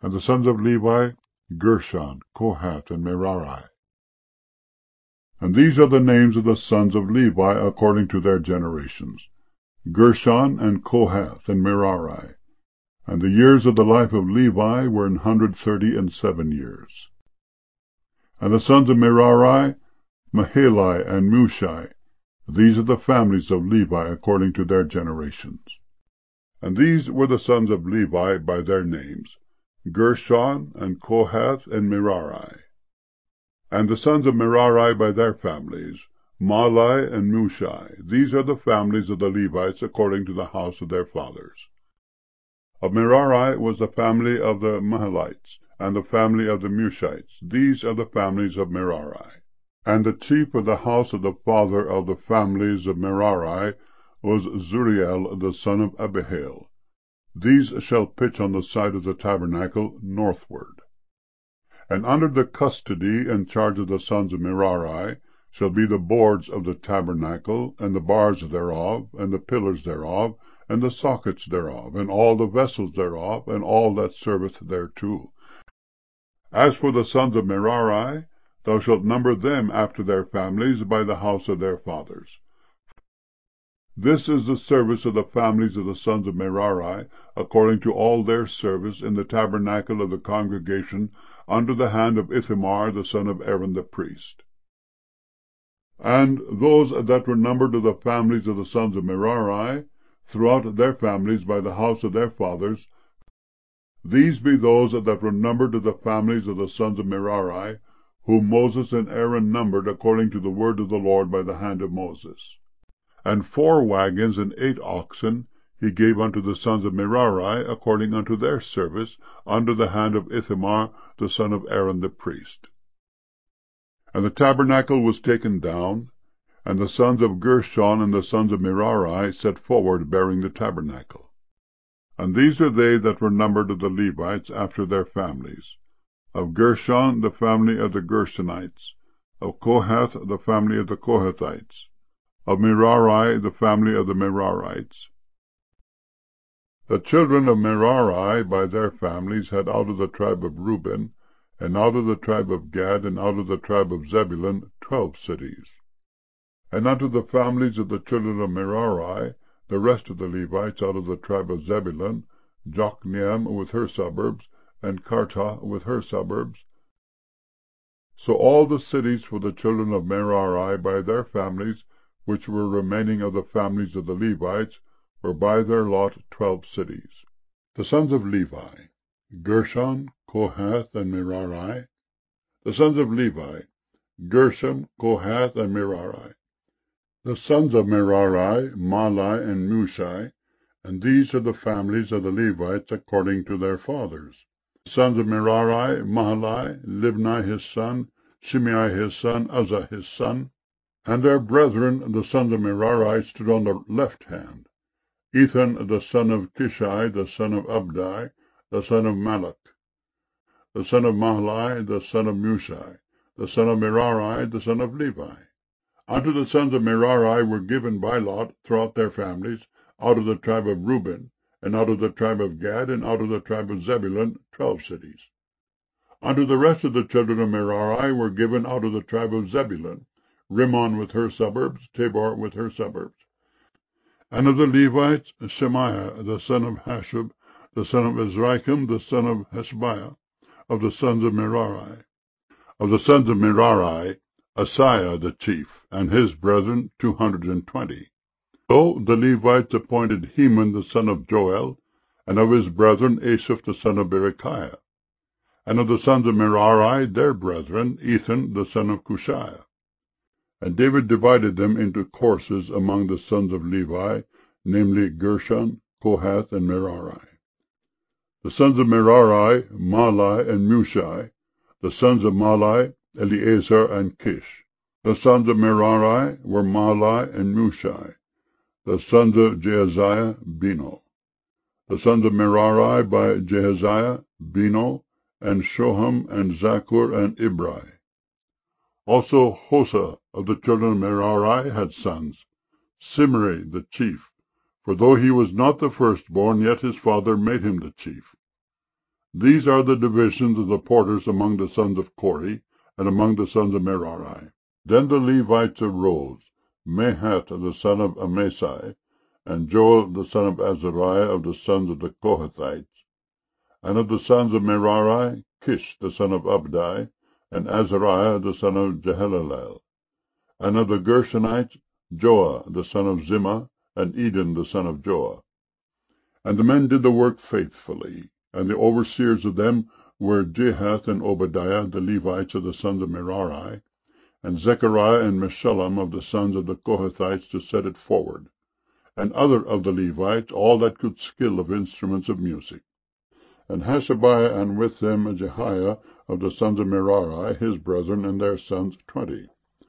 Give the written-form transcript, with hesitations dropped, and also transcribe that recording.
And the sons of Levi, Gershon, Kohath, and Merari. And these are the names of the sons of Levi according to their generations, Gershon, and Kohath, and Merari. And the years of the life of Levi were 137 years. And the sons of Merari, Mahali, and Mushi. These are the families of Levi according to their generations. And these were the sons of Levi by their names, Gershon, and Kohath, and Merari. And the sons of Merari by their families, Mahali and Mushi. These are the families of the Levites according to the house of their fathers. Of Merari was the family of the Mahalites, and the family of the Mushites. These are the families of Merari. And the chief of the house of the father of the families of Merari was Zuriel the son of Abihail. These shall pitch on the side of the tabernacle northward. And under the custody and charge of the sons of Merari shall be the boards of the tabernacle, and the bars thereof, and the pillars thereof, and the sockets thereof, and all the vessels thereof, and all that serveth thereto. As for the sons of Merari, thou shalt number them after their families by the house of their fathers. This is the service of the families of the sons of Merari, according to all their service in the tabernacle of the congregation, under the hand of Ithamar the son of Aaron the priest. And those that were numbered of the families of the sons of Merari, throughout their families by the house of their fathers, these be those that were numbered of the families of the sons of Merari, whom Moses and Aaron numbered according to the word of the Lord by the hand of Moses. And 4 wagons and 8 oxen he gave unto the sons of Merari, according unto their service, under the hand of Ithamar the son of Aaron the priest. And the tabernacle was taken down, and the sons of Gershon and the sons of Merari set forward bearing the tabernacle. And these are they that were numbered of the Levites after their families. Of Gershon, the family of the Gershonites. Of Kohath, the family of the Kohathites. Of Merari, the family of the Merarites. The children of Merari by their families had out of the tribe of Reuben, and out of the tribe of Gad, and out of the tribe of Zebulun, 12 cities. And unto the families of the children of Merari, the rest of the Levites out of the tribe of Zebulun, Jokneam with her suburbs, and Kartah with her suburbs. So all the cities for the children of Merari by their families, which were remaining of the families of the Levites, were by their lot 12 cities. The sons of Levi, Gershon, Kohath, and Merari. The sons of Levi, Gershom, Kohath, and Merari. The sons of Merari, Mahali, and Mushi, and these are the families of the Levites according to their fathers. The sons of Merari, Mahali, Libni his son, Shimei his son, Uzzah his son. And their brethren, the sons of Merari, stood on the left hand. Ethan the son of Kishi, the son of Abdi, the son of Malach, the son of Mahali, the son of Mushi, the son of Merari, the son of Levi. Unto the sons of Merari were given by lot throughout their families, out of the tribe of Reuben, and out of the tribe of Gad, and out of the tribe of Zebulun, 12 cities. Unto the rest of the children of Merari were given out of the tribe of Zebulun, Rimmon with her suburbs, Tabor with her suburbs. And of the Levites, Shemaiah the son of Hashub, the son of Azrikam, the son of Hashabiah, of the sons of Merari. Of the sons of Merari, Asaiah the chief, and his brethren 220. So the Levites appointed Heman the son of Joel, and of his brethren Asaph the son of Berechiah. And of the sons of Merari, their brethren, Ethan the son of Cushiah. And David divided them into courses among the sons of Levi, namely Gershon, Kohath, and Merari. The sons of Merari, Mahali and Mushi. The sons of Mahali, Eleazar and Kish. The sons of Merari were Mahali and Mushi. The sons of Jehaziah, Beno. The sons of Merari by Jehaziah, Beno, and Shoham, and Zakur, and Ibri. Also Hosa of the children of Merari had sons, Simri the chief, for though he was not the firstborn, yet his father made him the chief. These are the divisions of the porters among the sons of Kori, and among the sons of Merari. Then the Levites arose, Mahath the son of Amasai, and Joel the son of Azariah of the sons of the Kohathites. And of the sons of Merari, Kish the son of Abdi, and Azariah the son of Jehalelel. And of the Gershonites, Joah the son of Zimmah, and Eden the son of Joah. And the men did the work faithfully, and the overseers of them were Jehath and Obadiah, the Levites of the sons of Merari, and Zechariah and Meshullam of the sons of the Kohathites to set it forward, and other of the Levites, all that could skill of instruments of music. And Hashabiah, and with them Jehiah of the sons of Merari, his brethren, and their sons 20.